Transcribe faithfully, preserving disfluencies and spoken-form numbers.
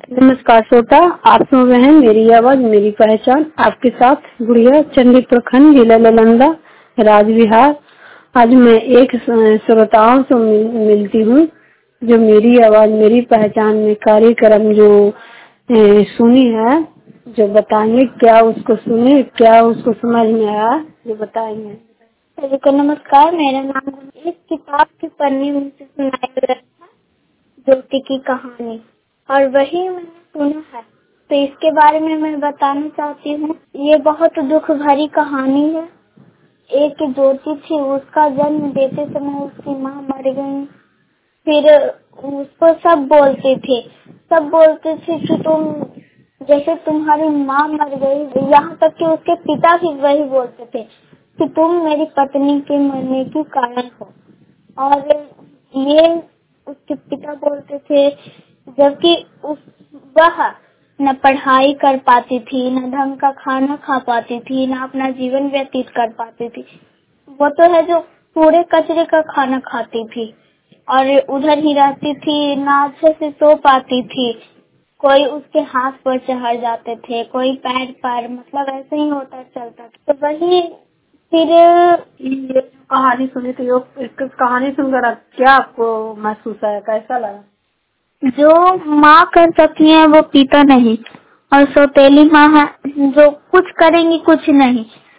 नमस्कार श्रोता, आप सुन रहे हैं मेरी आवाज मेरी पहचान। आपके साथ गुड़िया, चंडी प्रखंड, जिला नालंदा, राज्य बिहार। आज मैं एक श्रोताओं से मिल, मिलती हूँ जो मेरी आवाज मेरी पहचान में कार्यक्रम जो ए, सुनी है, जो बताएंगे क्या उसको सुने, क्या उसको समझ में आया, जो बताएंगे। सभी को नमस्कार, मेरा नाम है। इस किताब के पन्ने में से सुनाया गया था ज्योति की कहानी, और वही मैंने सुना है, तो इसके बारे में मैं बताना चाहती हूँ। ये बहुत दुख भरी कहानी है। एक ज्योति थी, उसका जन्म देते समय उसकी माँ मर गई। फिर उसको सब बोलते थे सब बोलते थे कि तुम जैसे तुम्हारी माँ मर गई, यहाँ तक कि उसके पिता भी वही बोलते थे कि तुम मेरी पत्नी के मरने की कारण हो। और ये उसके पिता बोलते थे, जबकि उस वह न पढ़ाई कर पाती थी, न ढंग का खाना खा पाती थी, न अपना जीवन व्यतीत कर पाती थी। वो तो है जो पूरे कचरे का खाना खाती थी और उधर ही रहती थी, ना अच्छे से सो पाती थी। कोई उसके हाथ पर चढ़ जाते थे, कोई पैर पर, मतलब ऐसे ही होता चलता था। तो वही फिर ये कहानी सुनी थी, वो कहानी सुनकर क्या आपको महसूस आया, कैसा लगा? जो माँ कर सकती है वो पिता नहीं, और सौतेली माँ है जो कुछ करेंगी कुछ नहीं।